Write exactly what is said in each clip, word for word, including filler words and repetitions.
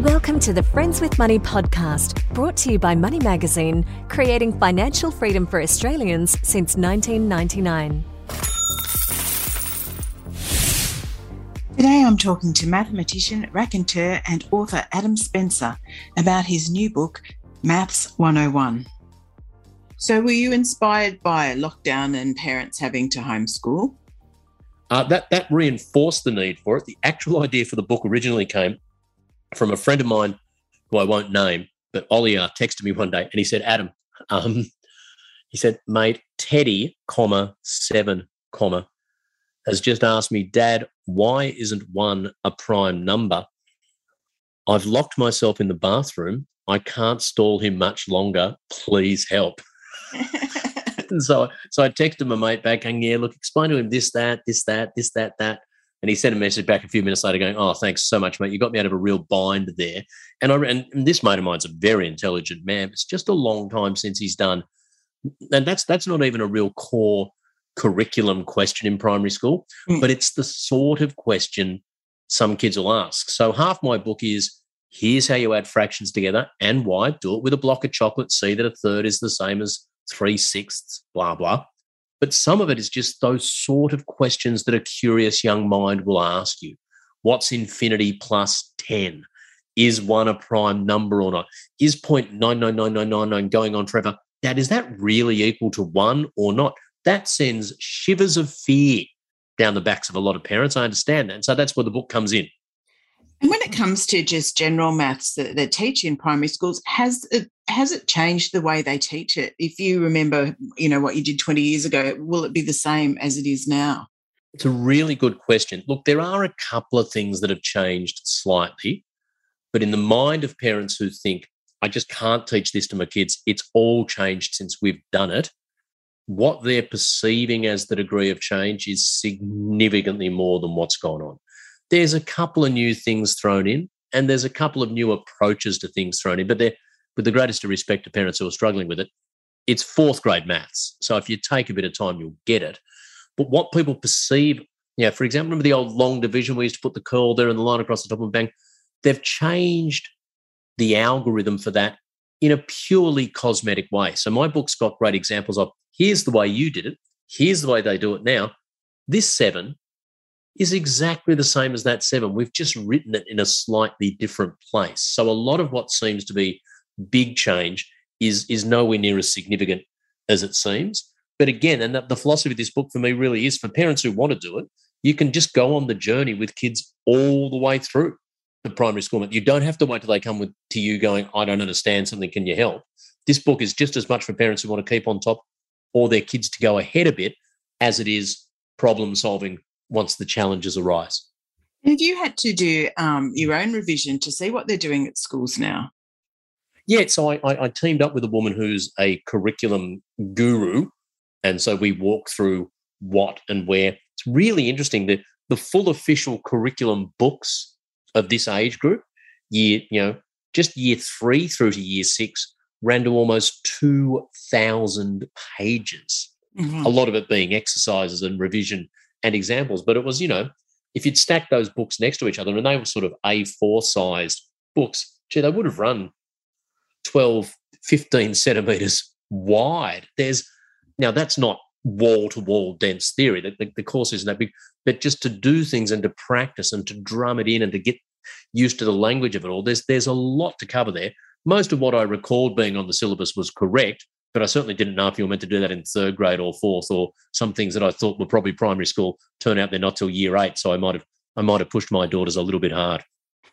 Welcome to the Friends with Money podcast, brought to you by Money Magazine, creating financial freedom for Australians since nineteen ninety-nine. Today I'm talking to mathematician, raconteur and author Adam Spencer about his new book, Maths one oh one. So were you inspired by lockdown and parents having to homeschool? Uh, that, that reinforced the need for it. The actual idea for the book originally came from a friend of mine who I won't name, but Ollie uh, texted me one day and he said, Adam, um, he said, mate, Teddy, comma, seven, comma, has just asked me, Dad, why isn't one a prime number? I've locked myself in the bathroom. I can't stall him much longer. Please help. And so, so I texted my mate back going, yeah, look, explain to him this, that, this, that, this, that, that. And he sent a message back a few minutes later going, oh, thanks so much, mate. You got me out of a real bind there. And, I, and this mate of mine's a very intelligent man. It's just a long time since he's done. And that's that's not even a real core curriculum question in primary school, mm. but it's the sort of question some kids will ask. So half my book is, here's how you add fractions together and why. Do it with a block of chocolate. See that a third is the same as three-sixths, blah, blah. But some of it is just those sort of questions that a curious young mind will ask you. What's infinity plus ten? Is one a prime number or not? Is zero point nine nine nine nine nine nine going on forever? Dad, is that really equal to one or not? That sends shivers of fear down the backs of a lot of parents. I understand that. And so that's where the book comes in. And when it comes to just general maths that they teach in primary schools, has it, has it changed the way they teach it? If you remember, you know, what you did twenty years ago, will it be the same as it is now? It's a really good question. Look, there are a couple of things that have changed slightly, but in the mind of parents who think, I just can't teach this to my kids, it's all changed since we've done it, what they're perceiving as the degree of change is significantly more than what's gone on. There's a couple of new things thrown in and there's a couple of new approaches to things thrown in, but they're, with the greatest of respect to parents who are struggling with it, it's fourth grade maths. So if you take a bit of time, you'll get it. But what people perceive, you know, for example, remember the old long division, we used to put the curl there and the line across the top and bang? They've changed the algorithm for that in a purely cosmetic way. So my book's got great examples of, here's the way you did it, here's the way they do it now. This seven is exactly the same as that seven. We've just written it in a slightly different place. So a lot of what seems to be big change is, is nowhere near as significant as it seems. But again, and the, the philosophy of this book for me really is for parents who want to do it, you can just go on the journey with kids all the way through the primary school. You don't have to wait till they come with, to you going, I don't understand something, can you help? This book is just as much for parents who want to keep on top or their kids to go ahead a bit as it is problem solving once the challenges arise. Have you had to do um, your own revision to see what they're doing at schools now? Yeah, so I, I, I teamed up with a woman who's a curriculum guru, and so we walk through what and where. It's really interesting that the full official curriculum books of this age group, year, you know, just year three through to year six, ran to almost two thousand pages, mm-hmm. a lot of it being exercises and revision and examples. But it was, you know, if you'd stack those books next to each other and they were sort of A four sized books, gee, they would have run twelve, fifteen centimetres wide. There's now that's not wall-to-wall dense theory. The, the, the course isn't that big, but just to do things and to practice and to drum it in and to get used to the language of it all, there's there's a lot to cover there. Most of what I recalled being on the syllabus was correct, but I certainly didn't know if you were meant to do that in third grade or fourth, or some things that I thought were probably primary school turn out they're not till year eight. So I might have I might have pushed my daughters a little bit hard.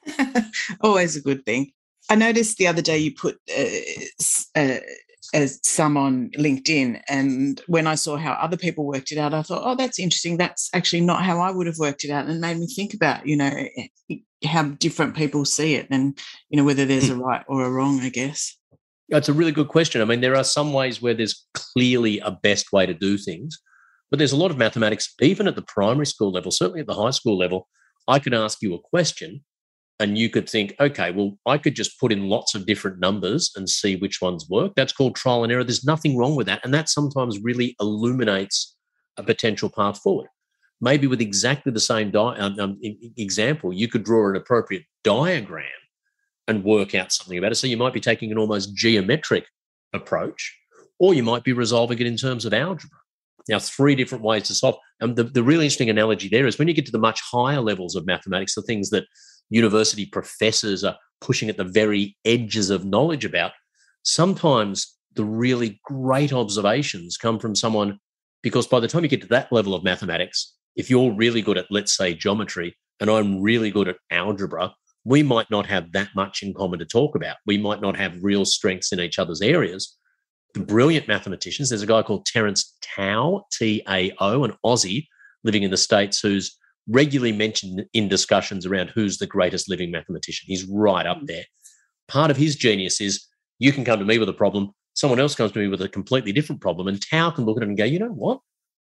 Always a good thing. I noticed the other day you put uh, uh, uh, some on LinkedIn, and when I saw how other people worked it out, I thought, oh, that's interesting. That's actually not how I would have worked it out, and it made me think about, you know, how different people see it and, you know, whether there's a right or a wrong, I guess. It's a really good question. I mean, there are some ways where there's clearly a best way to do things, but there's a lot of mathematics, even at the primary school level, certainly at the high school level. I could ask you a question and you could think, okay, well, I could just put in lots of different numbers and see which ones work. That's called trial and error. There's nothing wrong with that. And that sometimes really illuminates a potential path forward. Maybe with exactly the same di- um, um, example, you could draw an appropriate diagram and work out something about it. So you might be taking an almost geometric approach, or you might be resolving it in terms of algebra. Now, three different ways to solve. And the, the really interesting analogy there is when you get to the much higher levels of mathematics, the things that university professors are pushing at the very edges of knowledge about, sometimes the really great observations come from someone, because by the time you get to that level of mathematics, if you're really good at, let's say, geometry, and I'm really good at algebra, we might not have that much in common to talk about. We might not have real strengths in each other's areas. The brilliant mathematicians, there's a guy called Terence Tao, T A O, an Aussie living in the States, who's regularly mentioned in discussions around who's the greatest living mathematician. He's right up there. Part of his genius is you can come to me with a problem, someone else comes to me with a completely different problem, and Tao can look at it and go, you know what?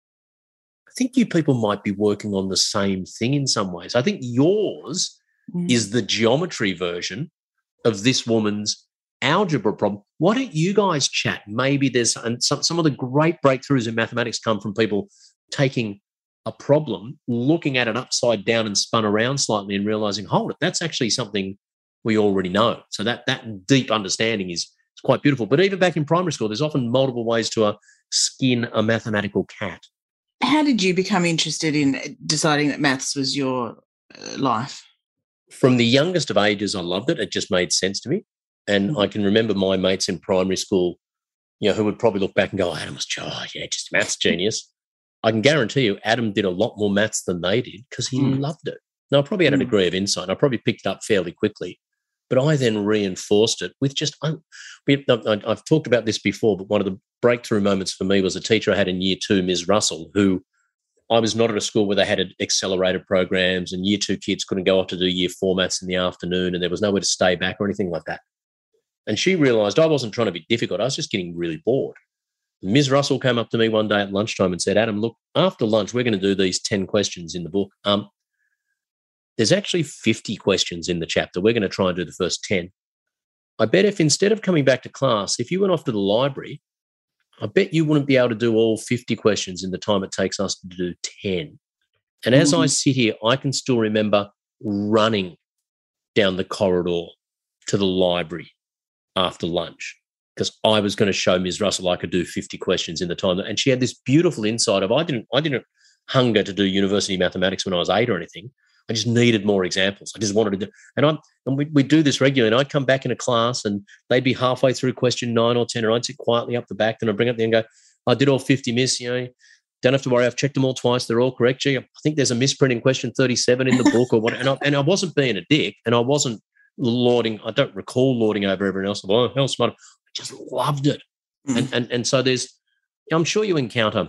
I think you people might be working on the same thing in some ways. I think yours mm. is the geometry version of this woman's algebra problem. Why don't you guys chat? Maybe there's and some, some of the great breakthroughs in mathematics come from people taking a problem, looking at it upside down and spun around slightly and realizing, hold it, that's actually something we already know. So that that deep understanding is, is quite beautiful. But even back in primary school, there's often multiple ways to uh, skin a mathematical cat. How did you become interested in deciding that maths was your uh, life? From the youngest of ages, I loved it. It just made sense to me. And mm-hmm. I can remember my mates in primary school, you know, who would probably look back and go, oh, Adam was, oh, yeah, just a maths genius. I can guarantee you Adam did a lot more maths than they did because he mm. loved it. Now, I probably had a degree of insight. I probably picked it up fairly quickly, but I then reinforced it with just I, we, I've talked about this before, but one of the breakthrough moments for me was a teacher I had in year two, Miz Russell, who I was not at a school where they had accelerated programs and year two kids couldn't go off to do year four maths in the afternoon and there was nowhere to stay back or anything like that. And she realised I wasn't trying to be difficult. I was just getting really bored. Miz Russell came up to me one day at lunchtime and said, Adam, look, after lunch, we're going to do these ten questions in the book. Um, there's actually fifty questions in the chapter. We're going to try and do the first ten. I bet if instead of coming back to class, if you went off to the library, I bet you wouldn't be able to do all fifty questions in the time it takes us to do ten. And as mm-hmm. I sit here, I can still remember running down the corridor to the library after lunch, because I was going to show Miz Russell I could do fifty questions in the time. And she had this beautiful insight of I didn't I didn't hunger to do university mathematics when I was eight or anything. I just needed more examples. I just wanted to do, and I and we we do this regularly. And I'd come back into class and they'd be halfway through question nine or ten, and I'd sit quietly up the back. Then I'd bring up there and go, I did all fifty, Miss. You know, don't have to worry. I've checked them all twice. They're all correct. Gee, I think there's a misprint in question thirty-seven in the book or what. And I, and I wasn't being a dick, and I wasn't lording. I don't recall lording over everyone else. Oh, how smart! I just loved it. Mm. And and and so there's, I'm sure you encounter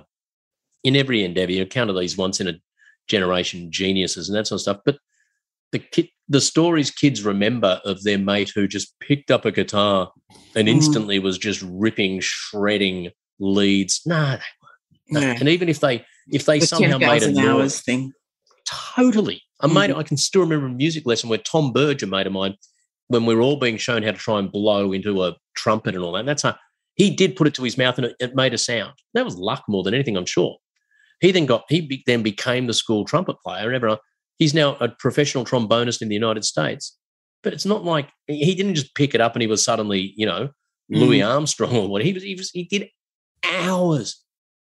in every endeavour, you encounter these once in a generation geniuses and that sort of stuff. But the kid, the stories kids remember of their mate who just picked up a guitar and instantly mm. was just ripping, shredding leads. Nah, nah. Yeah. And even if they if they the somehow made a hours thing, totally. I mm. made. I can still remember a music lesson where Tom Burge, a mate of mine, when we were all being shown how to try and blow into a trumpet and all that. And that's how he did put it to his mouth and it, it made a sound. That was luck more than anything, I'm sure. He then got he be, then became the school trumpet player, and everyone. He's now a professional trombonist in the United States. But it's not like he didn't just pick it up and he was suddenly, you know, Louis mm. Armstrong or what. He was. He was. He did hours,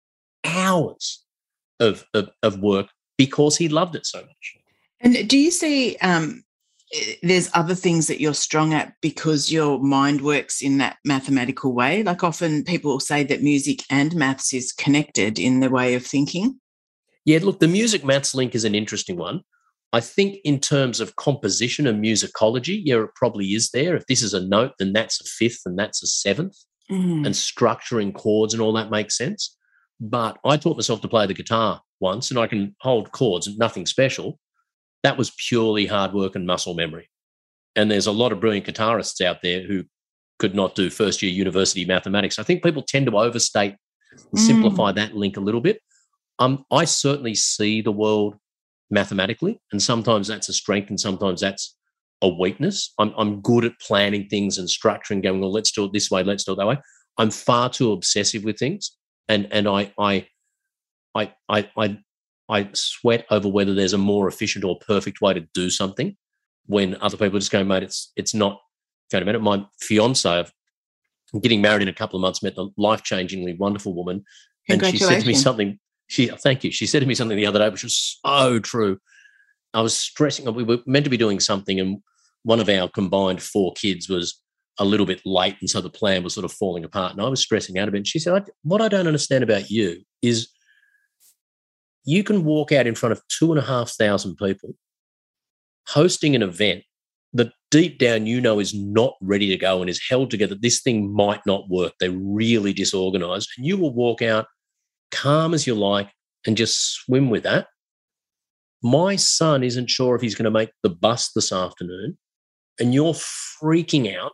hours of of, of work because he loved it so much. And do you see? Um, there's other things that you're strong at because your mind works in that mathematical way. Like often people say that music and maths is connected in the way of thinking. Yeah, look, the music maths link is an interesting one. I think in terms of composition and musicology, yeah, it probably is there. If this is a note, then that's a fifth and that's a seventh. Mm. And structuring chords and all that makes sense. But I taught myself to play the guitar once and I can hold chords and nothing special. That was purely hard work and muscle memory. And there's a lot of brilliant guitarists out there who could not do first-year university mathematics. I think people tend to overstate and mm. simplify that link a little bit. Um, I certainly see the world mathematically, and sometimes that's a strength and sometimes that's a weakness. I'm, I'm good at planning things and structuring, going, well, let's do it this way, let's do it that way. I'm far too obsessive with things, and and I I I I I I sweat over whether there's a more efficient or perfect way to do something when other people are just going, mate, it's it's not kind of met my fiance. I'm getting married in a couple of months, met a life-changingly wonderful woman. And she said to me something, she, thank you. She said to me something the other day, which was so true. I was stressing, we were meant to be doing something, and one of our combined four kids was a little bit late, and so the plan was sort of falling apart, and I was stressing out a bit. And she said, I, what I don't understand about you is you can walk out in front of two and a half thousand people hosting an event that deep down you know is not ready to go and is held together. This thing might not work. They're really disorganized. And you will walk out calm as you like and just swim with that. My son isn't sure if he's going to make the bus this afternoon, and you're freaking out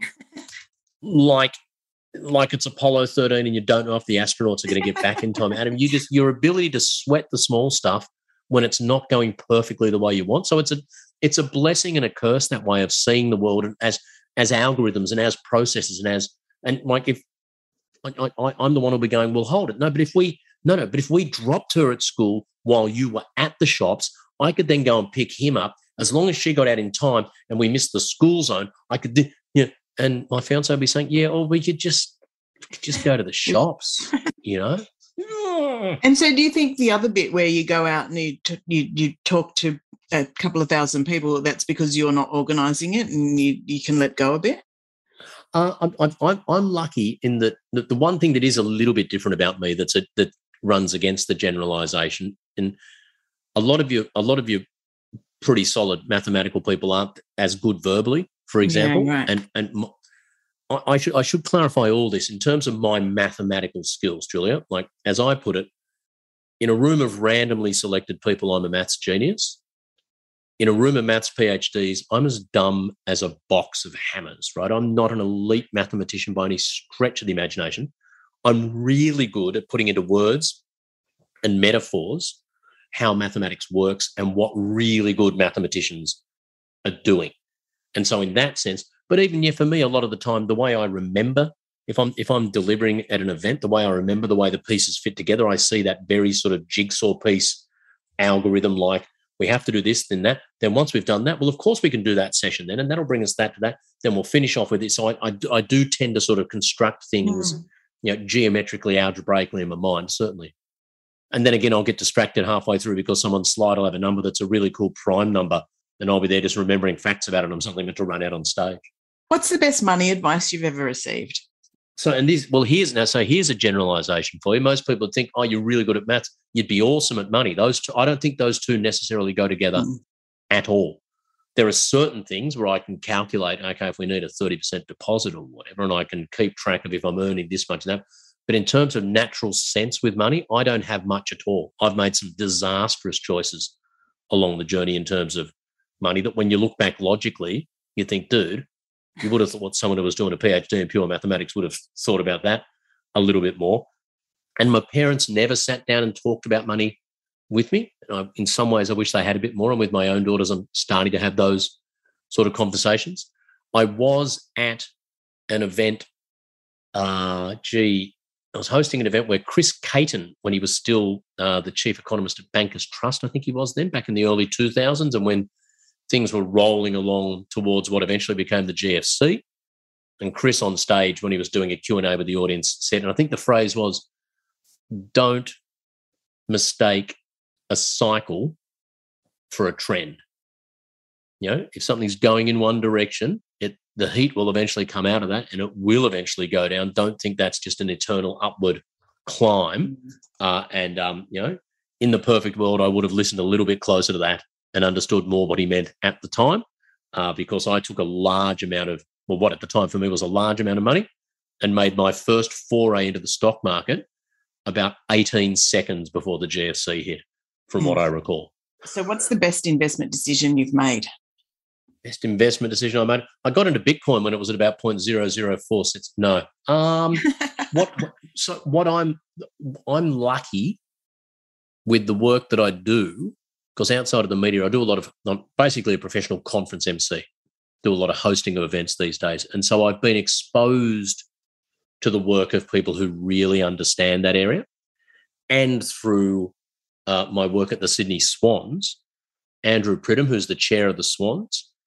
like, like it's Apollo thirteen and you don't know if the astronauts are going to get back in time. Adam, you just, your ability to sweat the small stuff when it's not going perfectly the way you want. So it's a, it's a blessing and a curse, that way of seeing the world as, as algorithms and as processes and as, and like if I, I, I'm the one who'll be going, well, hold it. No, but if we, no, no, but if we dropped her at school while you were at the shops, I could then go and pick him up. As long as she got out in time and we missed the school zone, I could, do, you know, and my fiance would be saying, yeah, or we could just, just go to the shops, you know? And so do you think the other bit where you go out and you, t- you, you talk to a couple of thousand people, that's because you're not organising it and you, you can let go a bit? Uh, I'm, I'm, I'm lucky in that the, the one thing that is a little bit different about me that's a, that runs against the generalisation, and a lot of you, a lot of you pretty solid mathematical people aren't as good verbally, for example. Yeah, right. And and my, I, I should I should clarify all this in terms of my mathematical skills, Julia. Like, as I put it, in a room of randomly selected people, I'm a maths genius. In a room of maths PhDs, I'm as dumb as a box of hammers, right? I'm not an elite mathematician by any stretch of the imagination. I'm really good at putting into words and metaphors how mathematics works and what really good mathematicians are doing. And so in that sense, but even, yeah, for me, a lot of the time, the way I remember, if I'm if I'm delivering at an event, the way I remember the way the pieces fit together, I see that very sort of jigsaw piece algorithm, like we have to do this, then that. Then once we've done that, well, of course we can do that session then, and that'll bring us that to that. Then we'll finish off with it. So I, I, I do tend to sort of construct things, mm. you know, geometrically, algebraically in my mind, certainly. And then again, I'll get distracted halfway through because someone's slide will have a number that's a really cool prime number, and I'll be there just remembering facts about it. I'm suddenly meant to run out on stage. What's the best money advice you've ever received? So, and this, well, here's now. So here's a generalisation for you. Most people would think, oh, you're really good at maths, you'd be awesome at money. Those two, I don't think those two necessarily go together mm. at all. There are certain things where I can calculate, okay, if we need a thirty percent deposit or whatever, and I can keep track of if I'm earning this much and that. But in terms of natural sense with money, I don't have much at all. I've made some disastrous choices along the journey in terms of money that when you look back logically, you think, dude, you would have thought someone who was doing a PhD in pure mathematics would have thought about that a little bit more. And my parents never sat down and talked about money with me. I, in some ways, I wish they had a bit more. And with my own daughters, I'm starting to have those sort of conversations. I was at an event, uh, gee, I was hosting an event where Chris Caton, when he was still uh, the chief economist at Bankers Trust, I think he was then, back in the early two thousands, and when things were rolling along towards what eventually became the G F C, and Chris on stage when he was doing a Q and A with the audience said, and I think the phrase was, don't mistake a cycle for a trend. You know, if something's going in one direction, it the heat will eventually come out of that and it will eventually go down. Don't think that's just an eternal upward climb. Uh, and, um, you know, in the perfect world, I would have listened a little bit closer to that and understood more what he meant at the time, uh, because I took a large amount of, well, what at the time for me was a large amount of money, and made my first foray into the stock market about eighteen seconds before the G F C hit, from mm. what I recall. So what's the best investment decision you've made? Best investment decision I made? I got into Bitcoin when it was at about zero point zero zero four cents. No. Um, what, what? So what I'm, I'm lucky with the work that I do, because outside of the media, I do a lot of, I'm basically a professional conference M C, do a lot of hosting of events these days. And so I've been exposed to the work of people who really understand that area. And through uh, my work at the Sydney Swans, Andrew Pridham, who's the chair of the Swans,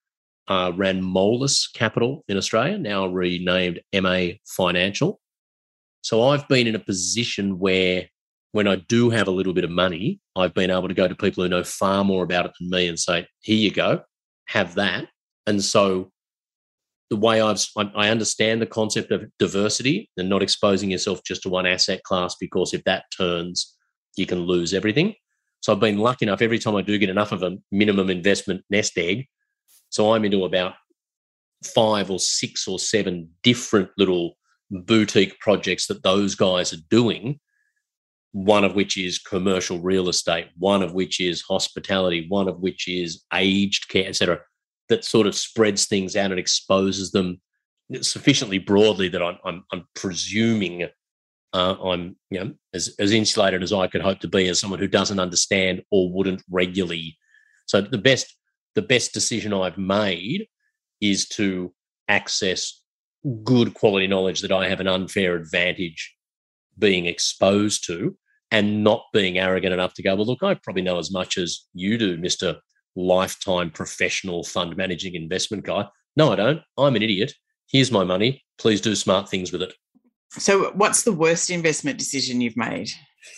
uh, ran Moelis Capital in Australia, now renamed M A Financial. So I've been in a position where when I do have a little bit of money, I've been able to go to people who know far more about it than me and say, here you go, have that. And so the way I've, I understand the concept of diversity and not exposing yourself just to one asset class, because if that turns, you can lose everything. So I've been lucky enough every time I do get enough of a minimum investment nest egg. So I'm into about five or six or seven different little boutique projects that those guys are doing, one of which is commercial real estate, one of which is hospitality, one of which is aged care, et cetera, that sort of spreads things out and exposes them sufficiently broadly that I'm, I'm, I'm presuming uh, I'm you know as, as insulated as I could hope to be as someone who doesn't understand or wouldn't regularly. So the best the best decision I've made is to access good quality knowledge that I have an unfair advantage being exposed to, and not being arrogant enough to go, well, look, I probably know as much as you do, Mister Lifetime professional fund managing investment guy. No, I don't. I'm an idiot. Here's my money. Please do smart things with it. So what's the worst investment decision you've made?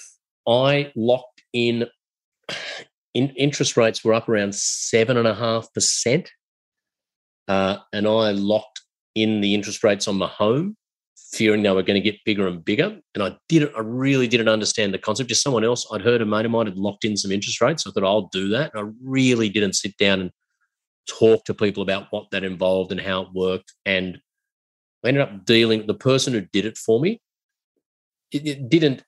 I locked in, in interest rates were up around seven and a half percent. Uh, and I locked in the interest rates on my home, fearing they were going to get bigger and bigger. And I didn't, I really didn't understand the concept. Just someone else, I'd heard a mate of mine had locked in some interest rates. So I thought, I'll do that. And I really didn't sit down and talk to people about what that involved and how it worked. And I ended up dealing, the person who did it for me, it, it didn't,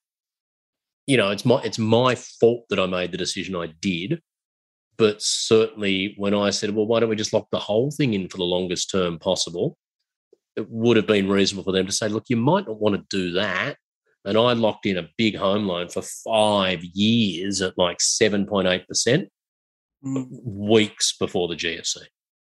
you know, it's my, it's my fault that I made the decision I did. But certainly when I said, well, why don't we just lock the whole thing in for the longest term possible? It would have been reasonable for them to say, look, you might not want to do that. And I locked in a big home loan for five years at like seven point eight percent mm. weeks before the G F C.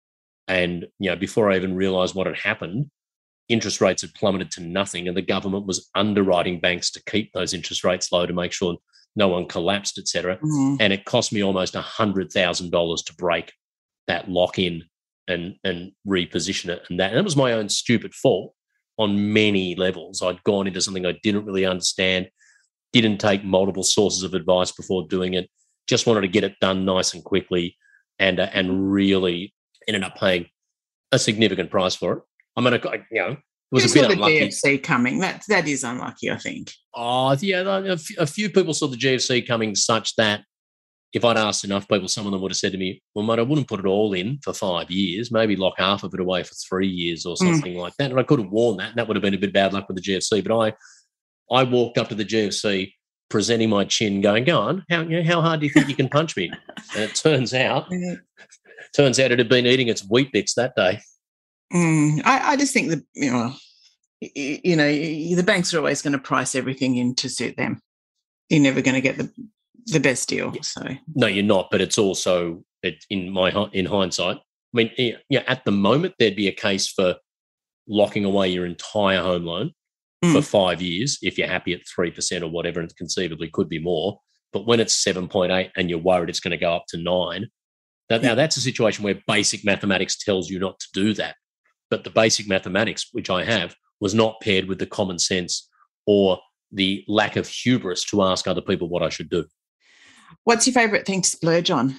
And, you know, before I even realised what had happened, interest rates had plummeted to nothing, and the government was underwriting banks to keep those interest rates low to make sure no one collapsed, et cetera. Mm. And it cost me almost one hundred thousand dollars to break that lock-in and and reposition it. And that, and that was my own stupid fault on many levels. I'd gone into something I didn't really understand, didn't take multiple sources of advice before doing it, just wanted to get it done nice and quickly, and uh, and really ended up paying a significant price for it. I mean, I, you know, it was Who a bit saw the unlucky. G F C coming? That, that is unlucky, I think. Oh, yeah, a f- a few people saw the G F C coming such that if I'd asked enough people, some of them would have said to me, well, mate, I wouldn't put it all in for five years, maybe lock half of it away for three years or something mm. like that. And I could have worn that, and that would have been a bit bad luck with the G F C. But I I walked up to the G F C presenting my chin going, go on, how, you know, how hard do you think you can punch me? And it turns out, turns out it had been eating its Weet-Bix that day. Mm, I, I just think that, you know, you, you know, the banks are always going to price everything in to suit them. You're never going to get the the best deal. So no, you're not. But it's also, it, in my in hindsight, I mean, yeah, at the moment there'd be a case for locking away your entire home loan mm. for five years if you're happy at three percent or whatever, and conceivably could be more. But when it's seven point eight and you're worried it's going to go up to nine, that, now that's a situation where basic mathematics tells you not to do that. But the basic mathematics, which I have, was not paired with the common sense or the lack of hubris to ask other people what I should do. What's your favourite thing to splurge on?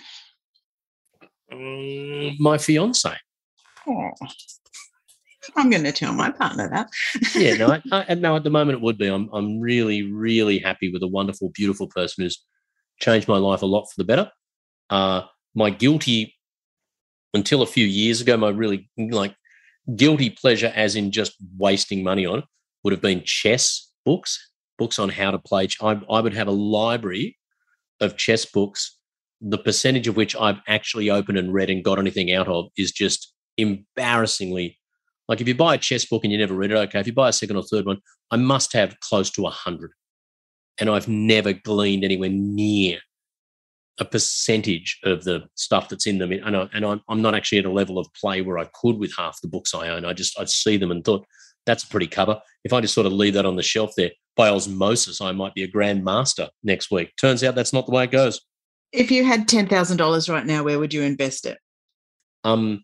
Um, my fiance. Oh, I'm going to tell my partner that. yeah, no, I, I, no. At the moment, it would be. I'm, I'm really, really happy with a wonderful, beautiful person who's changed my life a lot for the better. Uh, my guilty, until a few years ago, my really like guilty pleasure, as in just wasting money on it, would have been chess books, books on how to play. I, I would have a library of chess books, the percentage of which I've actually opened and read and got anything out of is just embarrassingly, like if you buy a chess book and you never read it, okay. If you buy a second or third one, I must have close to a hundred. And I've never gleaned anywhere near a percentage of the stuff that's in them. And, I, and I'm, I'm not actually at a level of play where I could with half the books I own. I just, I'd see them and thought, that's a pretty cover. If I just sort of leave that on the shelf there, by osmosis, I might be a grand master next week. Turns out that's not the way it goes. If you had ten thousand dollars right now, where would you invest it? Um,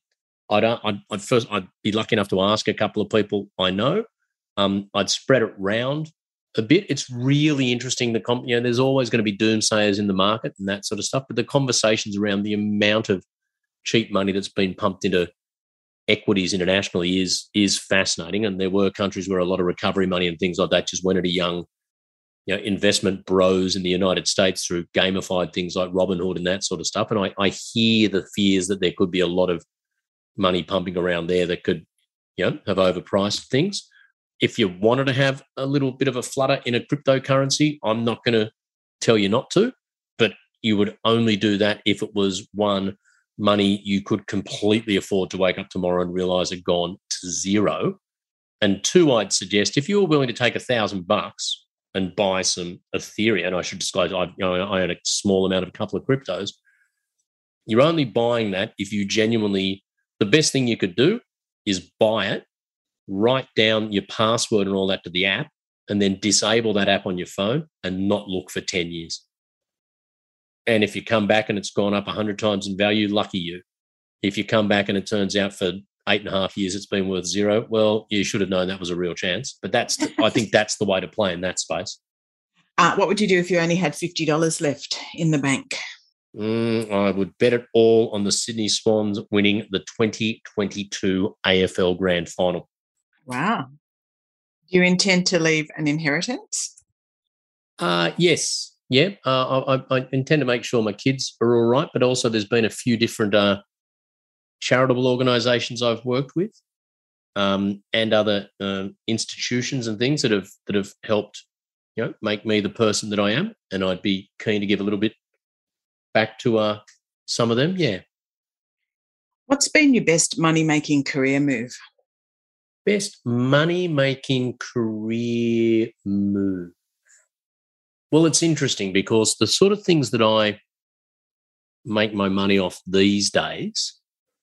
I don't. I'd, I'd first. I'd be lucky enough to ask a couple of people I know. Um, I'd spread it round a bit. It's really interesting. The com- you know, there's always going to be doomsayers in the market and that sort of stuff. But the conversations around the amount of cheap money that's been pumped into equities internationally is is fascinating. And there were countries where a lot of recovery money and things like that just went at a young, you know, investment bros in the United States through gamified things like Robinhood and that sort of stuff. And I, I hear the fears that there could be a lot of money pumping around there that could, you know, have overpriced things. If you wanted to have a little bit of a flutter in a cryptocurrency, I'm not going to tell you not to, but you would only do that if it was, one, money you could completely afford to wake up tomorrow and realize it gone to zero. And two, I'd suggest if you were willing to take a thousand bucks and buy some Ethereum, and I should disclose I, you know, I own a small amount of a couple of cryptos, you're only buying that if you genuinely, the best thing you could do is buy it, write down your password and all that to the app, and then disable that app on your phone and not look for ten years. And if you come back and it's gone up one hundred times in value, lucky you. If you come back and it turns out for eight and a half years it's been worth zero, well, you should have known that was a real chance. But that's, the, I think that's the way to play in that space. Uh, what would you do if you only had fifty dollars left in the bank? Mm, I would bet it all on the Sydney Swans winning the twenty twenty-two A F L Grand Final. Wow. Do you intend to leave an inheritance? Uh, yes. Yeah. Uh, I, I intend to make sure my kids are all right, but also there's been a few different uh, charitable organisations I've worked with um, and other uh, institutions and things that have that have helped, you know, make me the person that I am, and I'd be keen to give a little bit back to uh, some of them. Yeah. What's been your best money-making career move? Best money-making career move. Well, it's interesting because the sort of things that I make my money off these days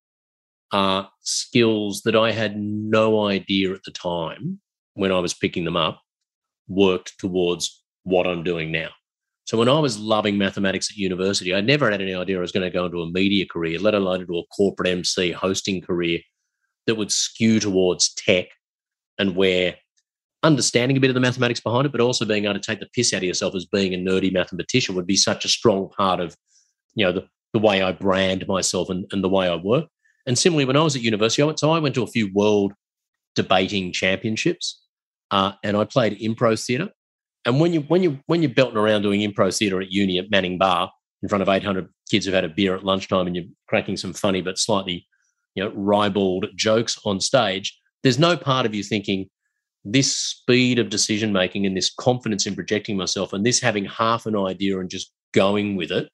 are skills that I had no idea at the time when I was picking them up worked towards what I'm doing now. So when I was loving mathematics at university, I never had any idea I was going to go into a media career, let alone into a corporate M C hosting career that would skew towards tech and where understanding a bit of the mathematics behind it, but also being able to take the piss out of yourself as being a nerdy mathematician would be such a strong part of, you know, the, the way I brand myself and, and the way I work. And similarly, when I was at university, I went, so I went to a few world debating championships uh, and I played improv theatre. And when you when you when you're belting around doing improv theatre at uni at Manning Bar in front of eight hundred kids who've had a beer at lunchtime and you're cracking some funny but slightly, you know, ribald jokes on stage, there's no part of you thinking this speed of decision making and this confidence in projecting myself and this having half an idea and just going with it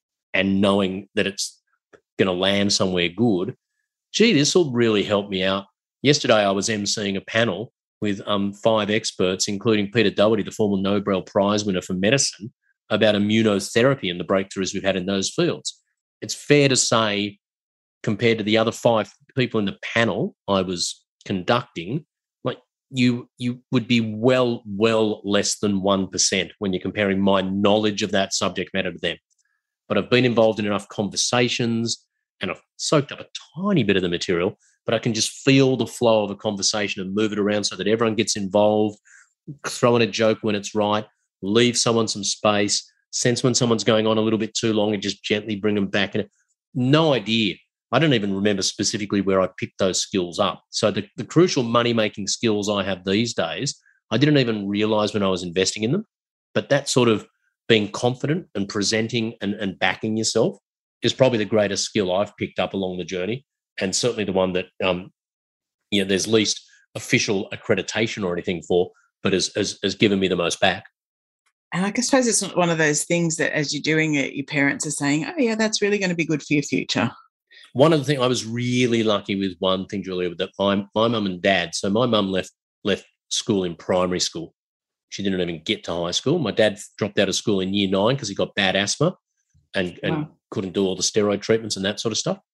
and knowing that it's going to land somewhere good. Gee, this will really help me out. Yesterday I was emceeing a panel with um, five experts, including Peter Doherty, the former Nobel Prize winner for medicine, about immunotherapy and the breakthroughs we've had in those fields. It's fair to say, compared to the other five people in the panel I was conducting, like you you would be well, well less than one percent when you're comparing my knowledge of that subject matter to them. But I've been involved in enough conversations and I've soaked up a tiny bit of the material, but I can just feel the flow of a conversation and move it around so that everyone gets involved, throw in a joke when it's right, leave someone some space, sense when someone's going on a little bit too long and just gently bring them back. And no idea. I don't even remember specifically where I picked those skills up. So the, the crucial money-making skills I have these days, I didn't even realize when I was investing in them, but that sort of being confident and presenting and, and backing yourself is probably the greatest skill I've picked up along the journey, and certainly the one that um, you know there's least official accreditation or anything for, but has, has, has given me the most back. And I suppose it's not one of those things that as you're doing it, your parents are saying, oh, yeah, that's really going to be good for your future. One of the things I was really lucky with, one thing, Julia, that my my mum and dad. So my mum left left school in primary school. She didn't even get to high school. My dad dropped out of school in year nine because he got bad asthma and, and wow. couldn't do all the steroid treatments and that sort of stuff,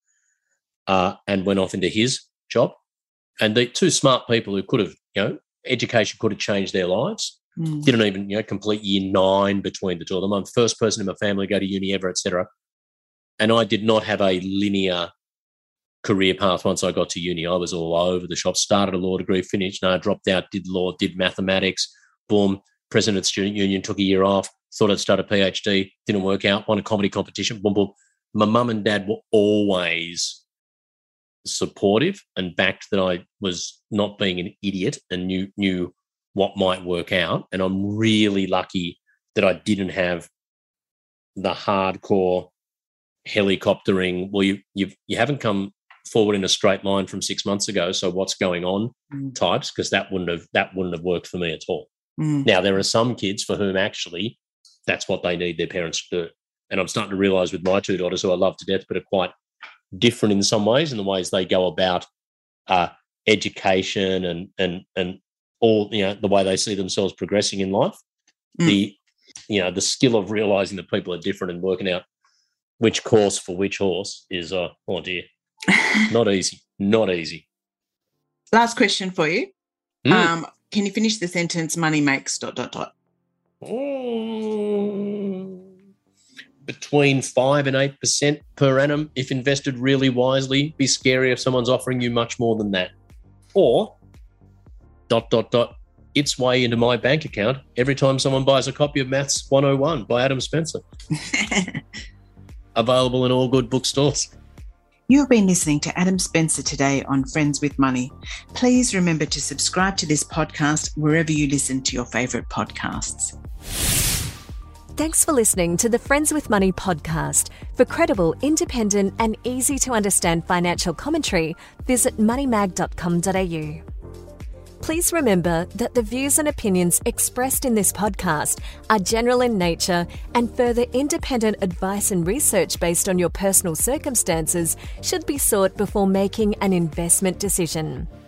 uh, and went off into his job. And the two smart people who could have, you know, education could have changed their lives, mm. didn't even, you know, complete year nine between the two of them. I'm the first person in my family to go to uni ever, et cetera. And I did not have a linear career path once I got to uni. I was all over the shop, started a law degree, finished, no, dropped out, did law, did mathematics, boom, president of the student union, took a year off, thought I'd start a PhD, didn't work out, won a comedy competition, boom, boom. My mum and dad were always supportive and backed that I was not being an idiot and knew knew what might work out. And I'm really lucky that I didn't have the hardcore helicoptering, well, you you've, you haven't come forward in a straight line from six months ago, so what's going on mm. types, because that wouldn't have that wouldn't have worked for me at all. Mm. Now, there are some kids for whom actually that's what they need their parents to do. And I'm starting to realise with my two daughters, who I love to death, but are quite different in some ways in the ways they go about uh, education and and and all, you know, the way they see themselves progressing in life. Mm. The you know the skill of realising that people are different and working out which course for which horse is uh, oh dear, not easy, not easy. Last question for you. Mm. Um, can you finish the sentence? Money makes dot dot dot. Oh, between five and eight percent per annum, if invested really wisely. Be scary if someone's offering you much more than that. Or dot dot dot its way into my bank account every time someone buys a copy of Maths one oh one by Adam Spencer. Available in all good bookstores. You have been listening to Adam Spencer today on Friends with Money. Please remember to subscribe to this podcast wherever you listen to your favourite podcasts. Thanks for listening to the Friends with Money podcast. For credible, independent and easy to understand financial commentary, visit money mag dot com dot a u. Please remember that the views and opinions expressed in this podcast are general in nature, and further independent advice and research based on your personal circumstances should be sought before making an investment decision.